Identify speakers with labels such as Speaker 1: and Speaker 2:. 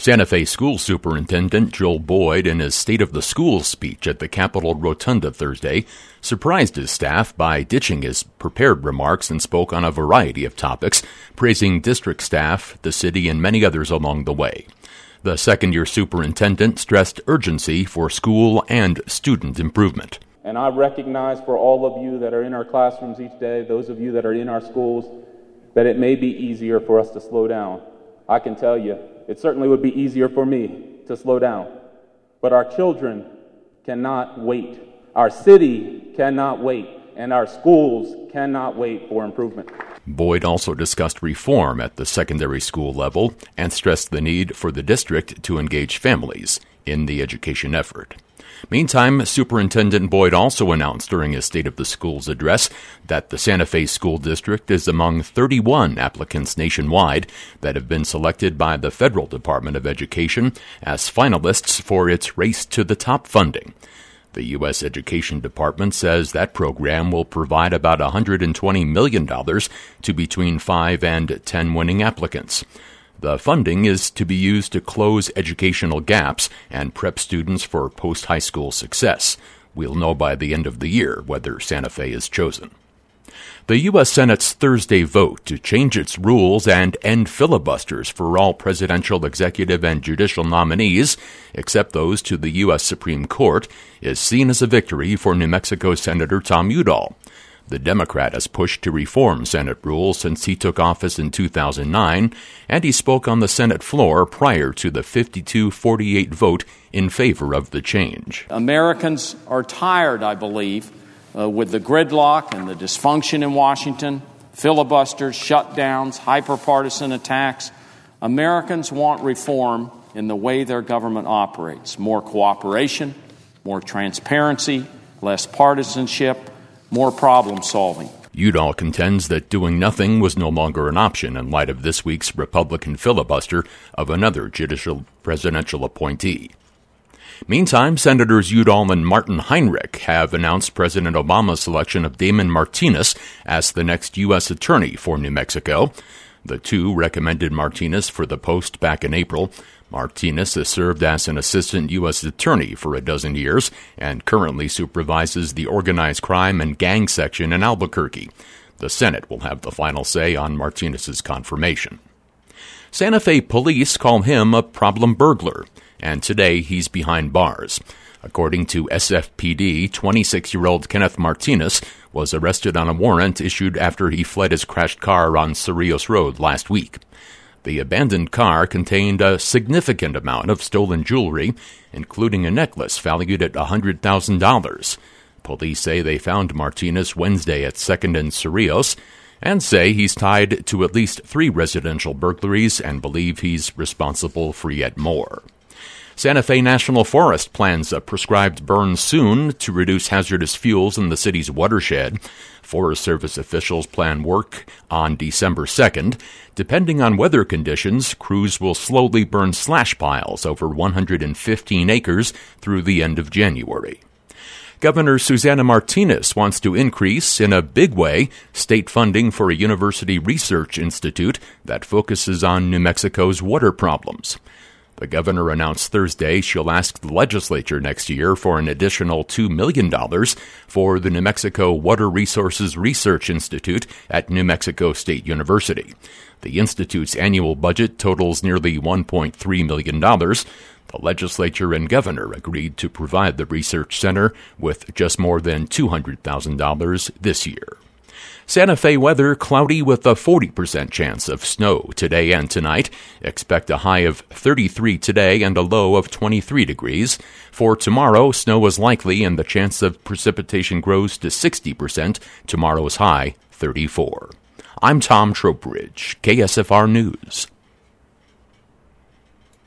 Speaker 1: Santa Fe School Superintendent Joel Boyd, in his State of the Schools speech at the Capitol Rotunda Thursday, surprised his staff by ditching his prepared remarks and spoke on a variety of topics, praising district staff, the city, and many others along the way. The second-year superintendent stressed urgency for school and student improvement.
Speaker 2: And I recognize for all of you that are in our classrooms each day, those of you that are in our schools, that it may be easier for us to slow down. I can tell you, it certainly would be easier for me to slow down. But our children cannot wait. Our city cannot wait. And our schools cannot wait for improvement.
Speaker 1: Boyd also discussed reform at the secondary school level and stressed the need for the district to engage families in the education effort. Meantime, Superintendent Boyd also announced during his State of the Schools address that the Santa Fe School District is among 31 applicants nationwide that have been selected by the Federal Department of Education as finalists for its Race to the Top funding. The U.S. Education Department says that program will provide about $120 million to between 5 and 10 winning applicants. The funding is to be used to close educational gaps and prep students for post-high school success. We'll know by the end of the year whether Santa Fe is chosen. The U.S. Senate's Thursday vote to change its rules and end filibusters for all presidential, executive, and judicial nominees, except those to the U.S. Supreme Court, is seen as a victory for New Mexico Senator Tom Udall. The Democrat has pushed to reform Senate rules since he took office in 2009, and he spoke on the Senate floor prior to the 52-48 vote in favor of the change.
Speaker 3: Americans are tired, I believe, with the gridlock and the dysfunction in Washington, filibusters, shutdowns, hyper-partisan attacks. Americans want reform in the way their government operates. More cooperation, more transparency, less partisanship, more problem-solving.
Speaker 1: Udall contends that doing nothing was no longer an option in light of this week's Republican filibuster of another judicial presidential appointee. Meantime, Senators Udall and Martin Heinrich have announced President Obama's selection of Damon Martinez as the next U.S. Attorney for New Mexico. The two recommended Martinez for the post back in April. Martinez has served as an assistant U.S. attorney for a dozen years and currently supervises the organized crime and gang section in Albuquerque. The Senate will have the final say on Martinez's confirmation. Santa Fe police call him a problem burglar, and today he's behind bars. According to SFPD, 26-year-old Kenneth Martinez was arrested on a warrant issued after he fled his crashed car on Cerrillos Road last week. The abandoned car contained a significant amount of stolen jewelry, including a necklace valued at $100,000. Police say they found Martinez Wednesday at 2nd and Cerrillos and say he's tied to at least 3 residential burglaries and believe he's responsible for yet more. Santa Fe National Forest plans a prescribed burn soon to reduce hazardous fuels in the city's watershed. Forest Service officials plan work on December 2nd. Depending on weather conditions, crews will slowly burn slash piles over 115 acres through the end of January. Governor Susana Martinez wants to increase, in a big way, state funding for a university research institute that focuses on New Mexico's water problems. The governor announced Thursday she'll ask the legislature next year for an additional $2 million for the New Mexico Water Resources Research Institute at New Mexico State University. The institute's annual budget totals nearly $1.3 million. The legislature and governor agreed to provide the research center with just more than $200,000 this year. Santa Fe weather cloudy with a 40% chance of snow today and tonight. Expect a high of 33 today and a low of 23 degrees. For tomorrow, snow is likely and the chance of precipitation grows to 60%. Tomorrow's high, 34. I'm Tom Trowbridge, KSFR News.